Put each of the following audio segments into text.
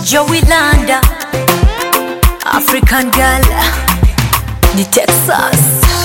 Joey Landa, African girl, ni Texas.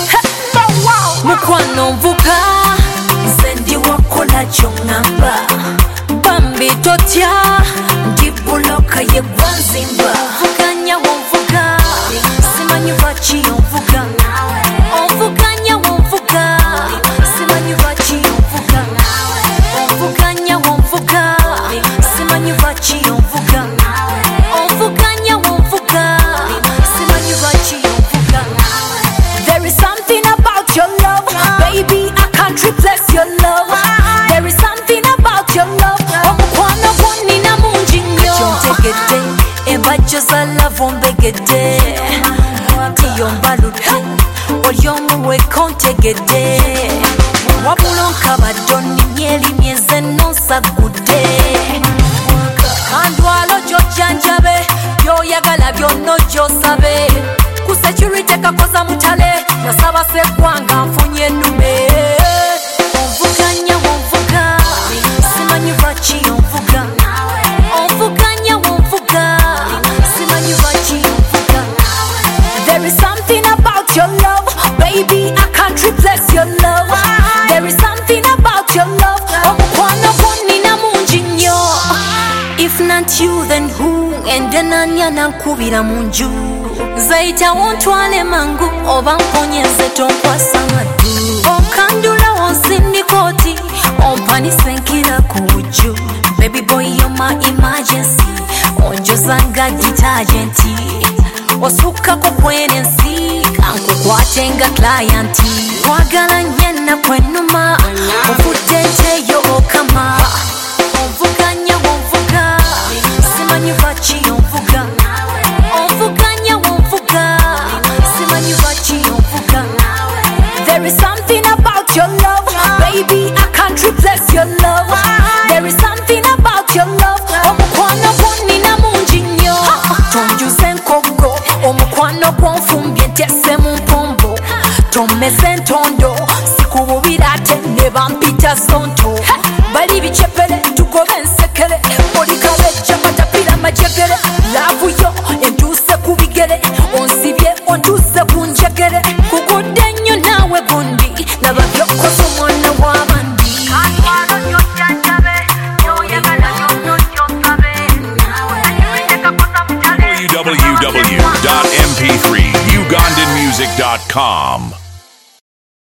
Mukwano mvuga, nzendi wakola chongamba. Bambi totya, ndibuloka ye gwanzimba. Vuganya wamvuga, simanyi vachi yomvuga. Omvuganya wamvuga, simanyi vachi yomvuga. Omvuganya wamvuga, simanyi vachi yomvuga. Omvuganya wamvuga, simanyi vachi yomvuga. There is something about your love, baby, I can't replace your love. There is something about your love, omukwano gwonnina mungi nnyo. Kyontegedde, embajjo za love ombegedde. Tiyombaludde, oli omuweka ontegedde. Wabula onkabadde onnimye erimye nze nonsagudde. Kandwalo gy'ojjanjabe, by'oyagala byonna ojj'osabe. Ku security kakoza mutale, nasaba sseggwanga nfunye ennume. Onvuganya wonvuga, simanyi lwaki onvuga. Onvuganya wonvuga, simanyi lwaki onvuga. There is something about your love, baby, I can't replace your love. There is something about your love, omukwano gwonnina mungi nnyo. If not you, then who? Ende nani anankubira mu nju? Zaita wontwale mangu, oba mponyeze tonkwasa maddu. Onkandula onsindikoti, ompanise nkira ku wujju. Baby boy, you're my emergency, onjoza nga detergent. Osukkako kwenensi, kankukwate nga client. Kwagala nyenna kwennuma, ofudde nteyo okama. Onvuganya wonvuga, simanyi lwaki onvuga. Onvuganya wonvuga, simanyi lwaki onvuga. There is something about your love, baby, I can't replace your love. There is something about your love, omukwano gwonnina mungi nnyo. Tonjuze nkoggo, omukwano gwonfumbye ntyesse mu mpombo. Tommeze entondo, sikububira ate ne bampita sonto. Bali bicepere, tugobe ensekere, olikabejja matapira majegere. Laavu yo entuuse ku bigere, onsibye ontuuse ku njegere. Kugudde nnyo naawe gundi, laba by'okoze omwana w'abandi. www.mp3ugandanmusic.com